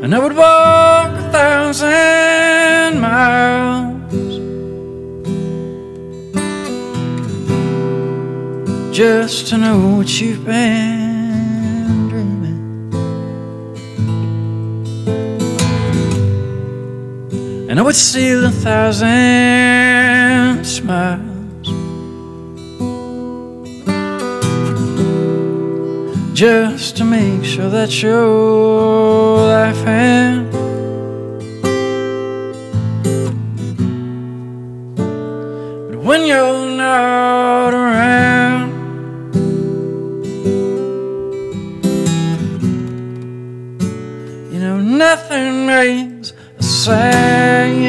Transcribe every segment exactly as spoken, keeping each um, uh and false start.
And I would walk a thousand miles just to know what you've been dreaming. And I would steal a thousand smiles just to make sure that you're laughing. But when you're not around, you know nothing makes a sound.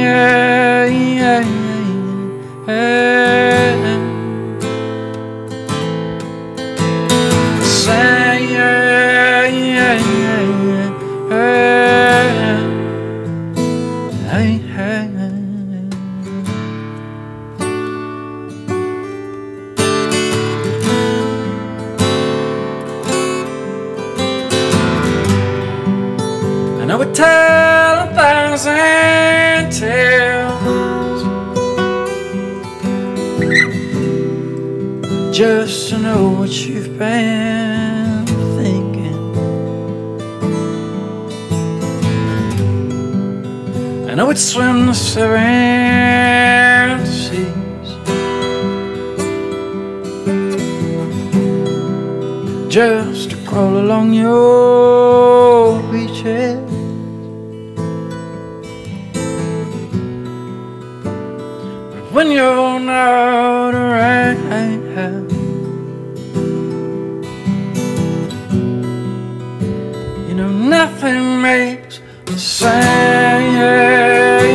And I would tell a thousand tales just to know what you've been thinking. And I would swim the seven seas just to crawl along your beaches. When you're not around, you know nothing makes a sound.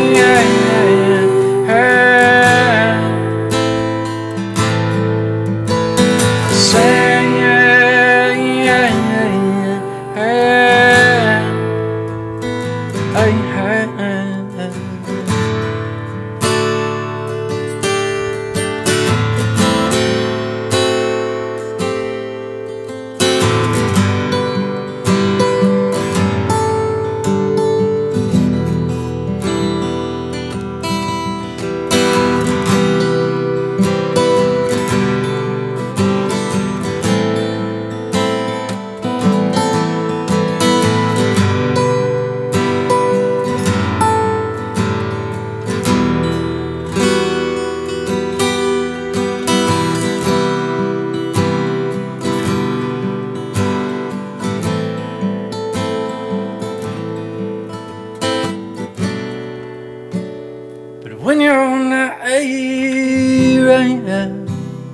When you're not around,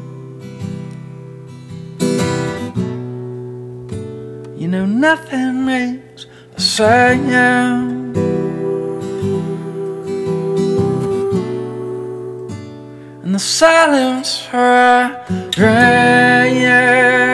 you know nothing makes a sound. And the silence right, right, yeah.